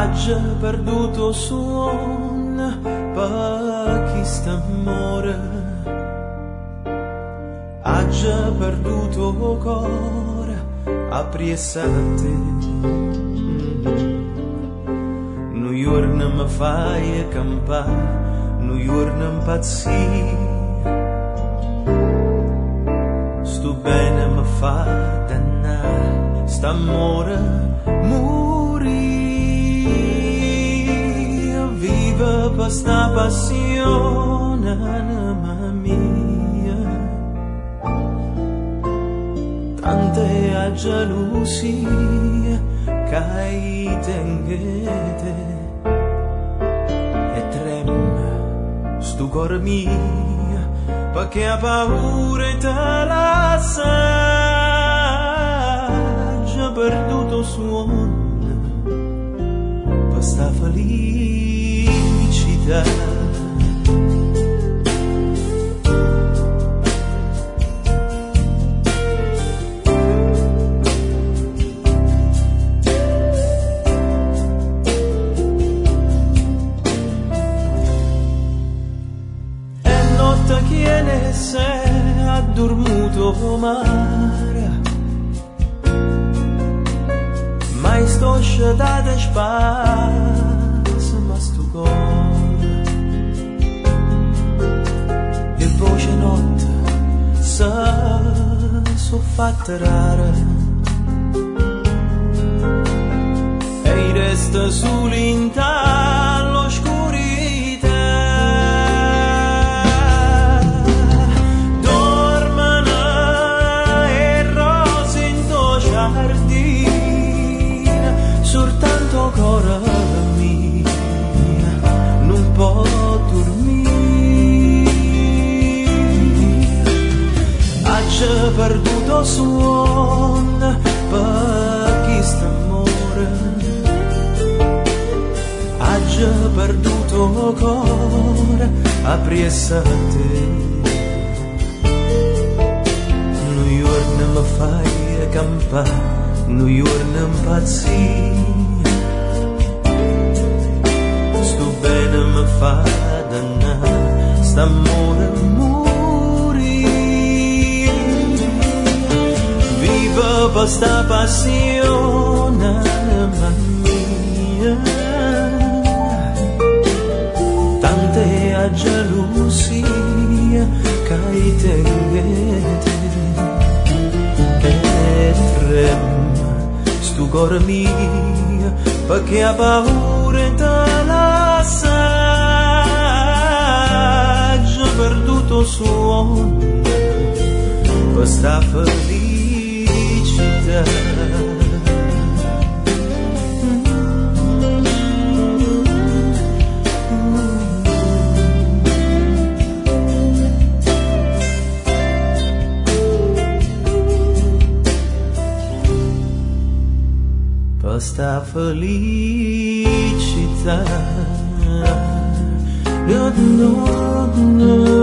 già perduto suono per chi sta amore, ha già perduto cuore a priessate. Nu giorno mi fai campare, nu giorno impazzire, sto bene mi fa dannare, st'amore morire, viva per sta passione anima mia, tante a gelosia che tenghete e trema sto cuore mio perché ha paura te la sa, già perduto suono per sta felicità. Chi ne se ha dormuto mare, mai sto sciadata spazio, ma sto cuore e voce notte so fatta rara e resta sull'inta l'oscurità. Soltanto cuore mio non può dormire, ha già perduto suono per chi sta amore, ha già perduto cuore a priessate. Nu giorno mi fai campare, nu giorno impazzire, sto bene mi fa dannare, st'amore morire, viva per sta passione anima mia, tante a gelosia che tenghete che trema sto cuore mio perché ha paura te la sa, già perduto suono per sta felicità. Sta felicità. No, no, no.